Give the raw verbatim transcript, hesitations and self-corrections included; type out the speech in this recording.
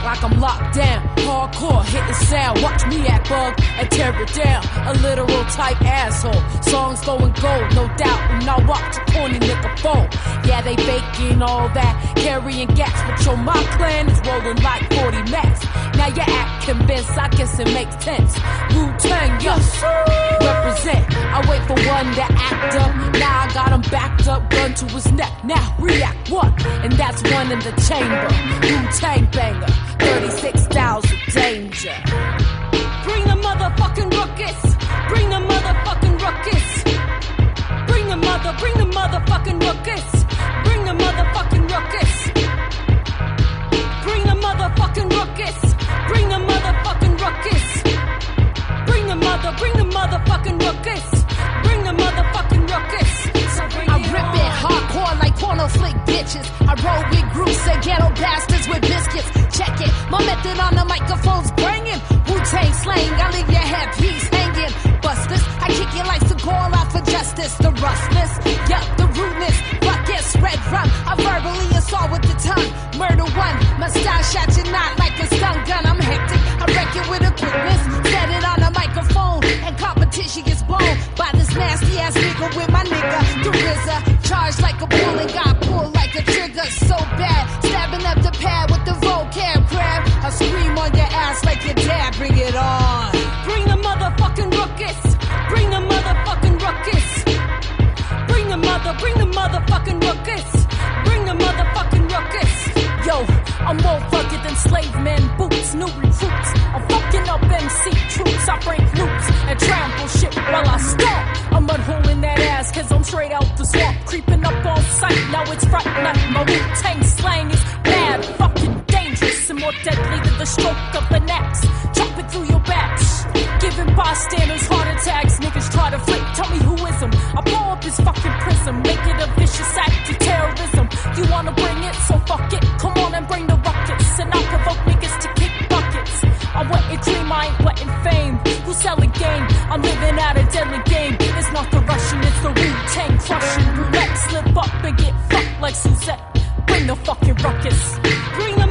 act like I'm locked down. Hardcore, hit the sound, watch me act bug and tear it down. A literal type asshole. Songs going gold, no doubt. When I watch a corny nigga phone. Yeah, they baking all that, carrying gas, but yo, my plan is rolling like forty max. Now you act convinced, I guess it makes sense. Wu-Tang, yes, represent. I wait for one to act up. Now I got him backed up, gun to his neck. Now react what? And that's one in the chamber. Wu-Tang banger, thirty-six thousand danger. Bring the motherfucking ruckus. Bring the motherfucking ruckus. Bring the mother, bring the motherfucking ruckus. Bring the motherfucking ruckus. Bring the motherfucking ruckus. Bring the motherfucking ruckus. Bring the mother, bring the motherfucking ruckus. Bring the motherfucking ruckus. So bring I it rip on. it hardcore like porno slick bitches. I roll with groups and ghetto bastards with biscuits. Check it, my method on the microphone's banging. Wu-Tang slang, I leave your headpiece hanging. Busters, I kick you like Seagal out for justice. The rustless, yup, the rudeness. Buckets, red rum, I verbally assault with the tongue. Murder one, my style shot you not like a stun gun. I'm hectic, I wreck it with a quickness. Set it on a microphone, and competition gets blown by this nasty ass nigga with my nigga. The R Z A, charged like a bull and got pulled like a trigger. So bad, stabbing up the pad with the vocab grab. I scream on your ass like your dad, bring it on. Bring the motherfucking ruckus. Bring the motherfucking ruckus. Bring the mother, bring the motherfucking ruckus. Bring the motherfucking ruckus. Yo, I'm more rugged than slave men, boots, new recruits. I'm fucking up M C troops. I break loops and trample shit while I stomp. I'm unholing that ass cause I'm straight out the swamp. Creeping up on sight, now it's Fright Night. My Wu-Tang slang is bad, fucking dangerous, and more deadly than the stroke of an axe. Chopping through your backs, giving bystanders heart attacks. Niggas try to flip, tell me who is him. I blow up his fucking prism, make it a vicious act of terrorism. You wanna bring it, so fuck it. Come on and bring the ruckus, and I'll provoke niggas to kick buckets. I'm wet and cream, I ain't wet and fame. Who's selling game? I'm living out a deadly game. It's not the Russian, it's the Wu-Tang crushing. Roulette, slip up and get fucked like Suzette. Bring the fucking ruckus. Bring the